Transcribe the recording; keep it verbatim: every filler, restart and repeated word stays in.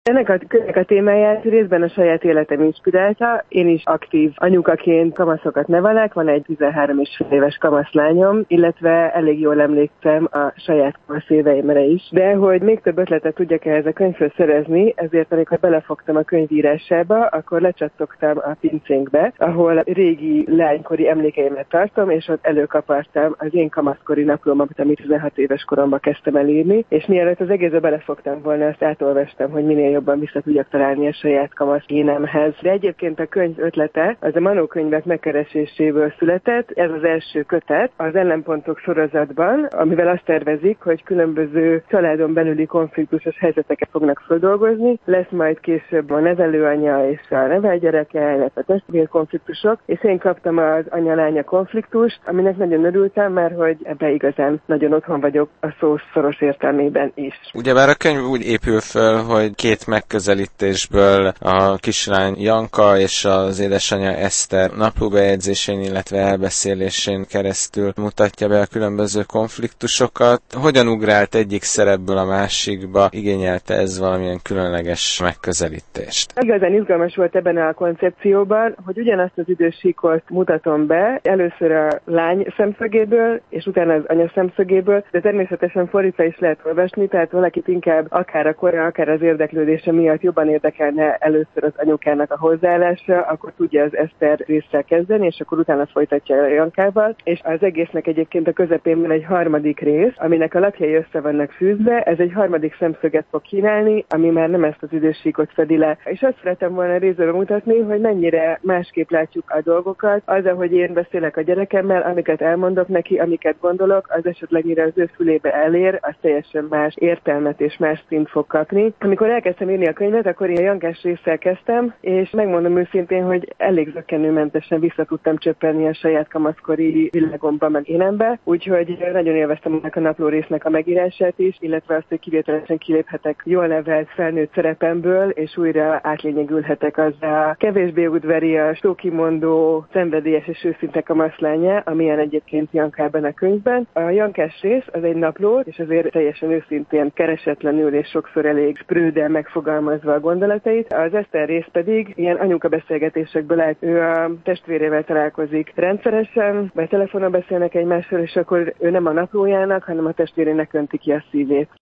Ennek a könyvnek a témáját részben a saját életem inspirálta. Én is aktív anyukaként kamaszokat nevelek, van egy tizenhárom és fél éves kamaszlányom, illetve elég jól emlékszem a saját kamasz éveimre is. De hogy még több ötletet tudjak ehhez a könyvhöz szerezni, ezért amikor belefogtam a könyv írásába, akkor lecsattogtam a pincénkbe, ahol régi lánykori emlékeimet tartom, és ott előkapartam az én kamaszkori naplómat, amit tizenhat éves koromban kezdtem el írni, és mielőtt az egészbe belefogtam volna, azt átolvastam, hogy minél jobban vissza tudjak találni a saját kamasz énemhez. De egyébként a könyv ötlete az a Manó könyvek megkereséséből született. Ez az első kötet az Ellenpontok sorozatban, amivel azt tervezik, hogy különböző családon belüli konfliktusos helyzeteket fognak feldolgozni. Lesz majd később a nevelőanya és a nevelgyereke, illetve testvérkonfliktusok, és én kaptam az anya-lánya konfliktust, aminek nagyon örültem, mert hogy ebbe igazán nagyon otthon vagyok a szó szoros értelmében is. Ugyebár a könyv úgy épül föl, hogy két megközelítésből a kislány Janka és az édesanyja Eszter naplóbejegyzésén, illetve elbeszélésén keresztül mutatja be a különböző konfliktusokat. Hogyan ugrált egyik szerepből a másikba? Igényelte ez valamilyen különleges megközelítést? Igazán izgalmas volt ebben a koncepcióban, hogy ugyanazt az idősíkot mutatom be, először a lány szemszögéből, és utána az anya szemszögéből, de természetesen fordítva is lehet olvasni, tehát valakit inkább akár a kora, akár az érdeklődése miatt jobban érdekelne először az anyukának a hozzáállása, akkor tudja az Eszter résszel kezdeni, és akkor utána folytatja a Jankával, és az egésznek egyébként a közepén van egy harmadik rész, aminek a lapjai össze vannak fűzve, ez egy harmadik szemszöget fog kínálni, ami már nem ezt az idősíkot fedi le. És azt szeretem volna részről mutatni, hogy mennyire másképp látjuk a dolgokat, az, ahogy én beszélek a gyerekemmel, amiket elmondok neki, amiket gondolok, az esetleg mire az ő fülébe elér, az teljesen más értelmet és más szint fog kapni. Amikor elkezdtem írni a könyvet, akkor én a Jankás résszel kezdtem, és megmondom őszintén, hogy elég zökkenőmentesen vissza tudtam csöppenni a saját kamaszkori világomba, meg énembe, úgyhogy nagyon élveztem ennek a napló résznek a megírását is, illetve azt, hogy kivételesen kiléphetek jól nevelt felnőtt szerepemből, és újra átlényegülhetek az a kevésbé udvarias, szókimondó, szenvedélyes és őszinte kamaszlánya, amilyen egyébként Jankában a könyvben. A Jankás rész az egy napló, és azért teljesen őszintén, keresetlenül és sokszor elég sprőden megfogalmazva a gondolatait. Az Eszter rész pedig ilyen anyuka beszélgetésekből állt. Ő a testvérével találkozik rendszeresen, vagy telefonon beszélnek egymással, és akkor ő nem a naplójának, hanem a testvérének önti ki a szívét.